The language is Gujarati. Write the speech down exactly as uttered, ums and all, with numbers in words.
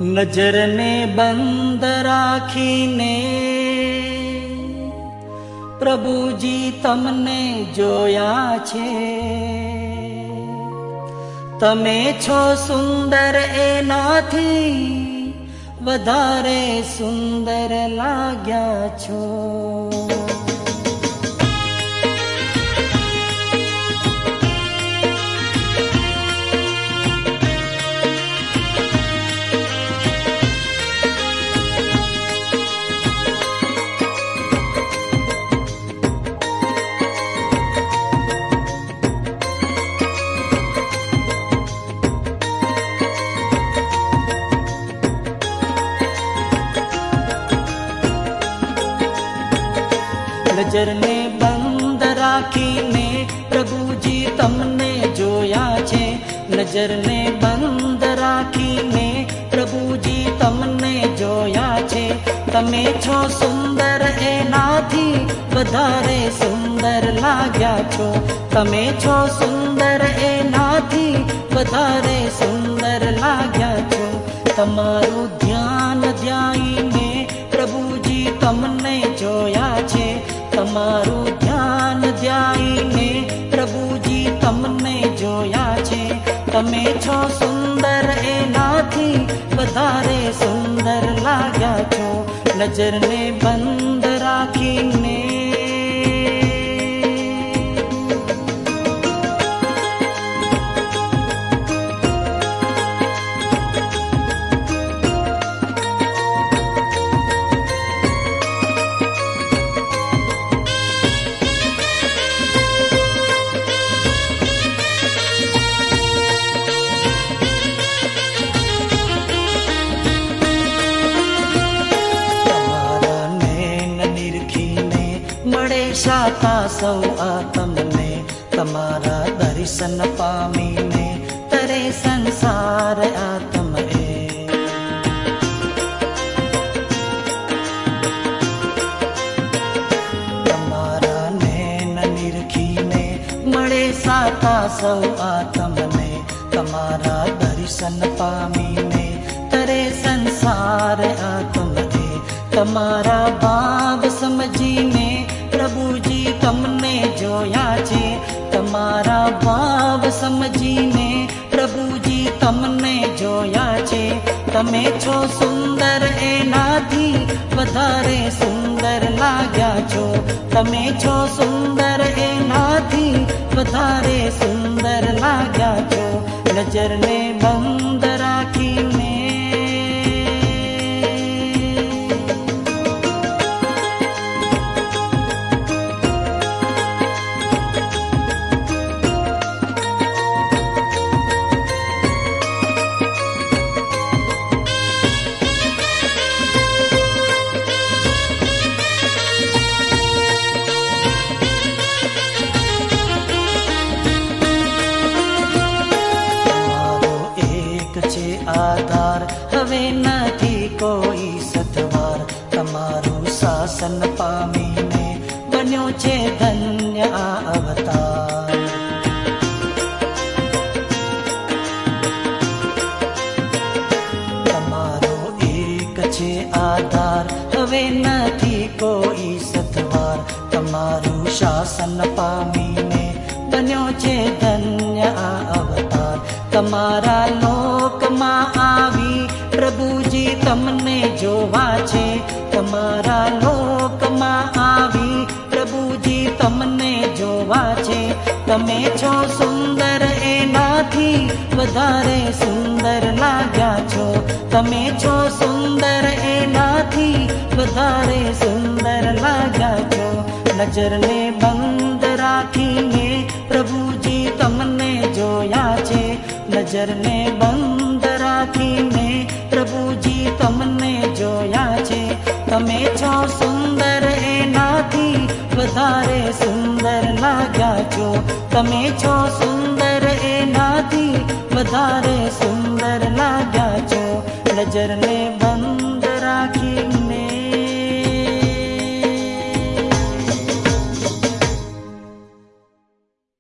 નજરને બંધ રાખીને પ્રભુજી તમને જોયા છે. તમે છો સુંદર એનાથી વધારે સુંદર લાગ્યા છો. નજરને બંધ રાખીને પ્રભુજી તમને જોયા છે. નજરને બંધ રાખીને પ્રભુજી તમને જોયા છે. તમે છો સુંદર એનાથી વધારે સુંદર લાગ્યા છો. તમે છો સુંદર એનાથી વધારે સુંદર લાગ્યા છો. તમારું ધ્યાન ધ્યાઈને પ્રભુજી તમને જોયા છે. તમારું ધ્યાન ધ્યાઈને પ્રભુજી તમને જોયા છે. તમે છો સુંદર એનાથી વધારે સુંદર લાગ્યા છો. નજરને બંધ રાખીને શાતા સૌ આ તમને તમારા દર્શન પામીને તરે સંસાર આ તમે. તમારા નૈન નિરખીને મળે સાતા સૌ આ તમને તમારા દર્શન પામીને તરે સંસાર આ તમે. તમારા ભાવ સમજીને પ્રભુજી તમને જોયા છે. તમારા ભાવ સમજીને પ્રભુજી તમને જોયા છે. તમે છો સુંદર એનાથી વધારે સુંદર લાગ્યા છો. તમે છો સુંદર એનાથી વધારે સુંદર લાગ્યા છો. નજરને બંધ રાખીને આધાર હવે નથી કોઈ સતવાર. તમારું શાસન પામીને બન્યો છે ધન્ય આ અવતાર. તમારો એક છે આધાર હવે નથી કોઈ સતવાર. તમારું શાસન પામીને બન્યો છે ધન્ય આ અવતાર. તમારા લોકમાં આવી પ્રભુજી તમને જોવા છે. તમારા લોકમાં આવી પ્રભુજી તમને જોવા છે. તમે છો સુંદર એનાથી વધારે સુંદર લાગ્યા છો. તમે છો સુંદર એનાથી વધારે સુંદર લાગ્યા છો. નજરને બંધ રાખીને પ્રભુજી તમને જોયા છે. નજરને બંધ રાખીને પ્રભુજી તમને જોયા છે. તમે છો સુંદર એનાથી વધારે સુંદર લાગ્યા છો. તમે છો સુંદર એનાથી વધારે સુંદર લાગ્યા છો. નજરને બંધ રાખીને